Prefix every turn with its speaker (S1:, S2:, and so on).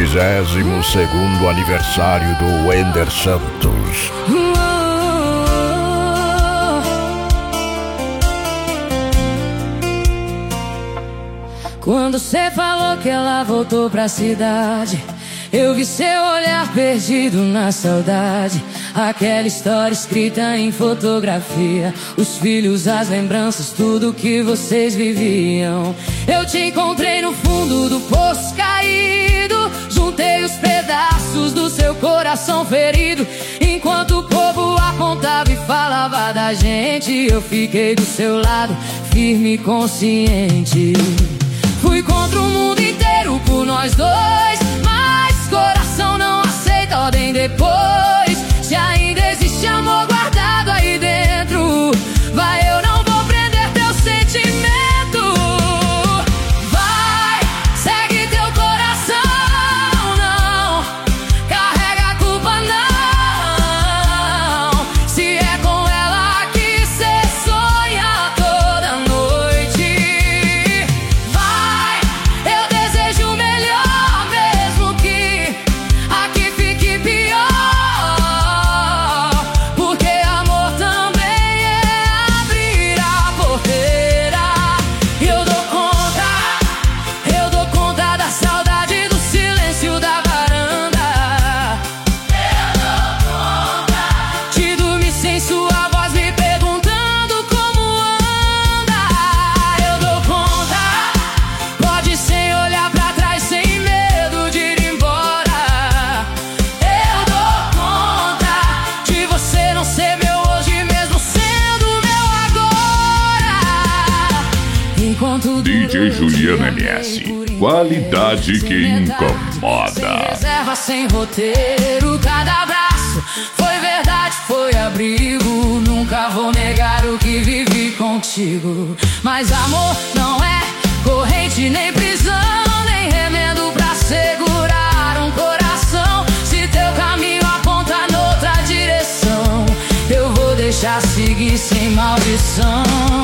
S1: 32º aniversário do Wender Santos.
S2: Quando cê falou que ela voltou pra cidade, eu vi seu olhar perdido na saudade. Aquela história escrita em fotografia, os filhos, as lembranças, tudo que vocês viviam. Eu te encontrei no fundo do poço caído, juntei os pedaços do seu coração ferido. Enquanto o povo apontava e falava da gente, eu fiquei do seu lado, firme e consciente. Fui contra o mundo inteiro por nós dois, mas coração não aceita ordem depois. Se ainda existe amor guardado aí dentro, vai, eu não vou prender teu sentimento. Vai, segue teu coração, não carrega a culpa não. Se é com ela que cê sonha toda noite, vai, eu desejo melhor, mesmo que aqui fique pior.
S3: DJ Juliano MS, qualidade que incomoda.
S2: Reserva sem roteiro, cada abraço foi verdade, foi abrigo. Nunca vou negar o que vivi contigo, mas amor não é corrente nem prisão, nem remendo pra segurar um coração. Se teu caminho aponta noutra direção, eu vou deixar seguir sem maldição.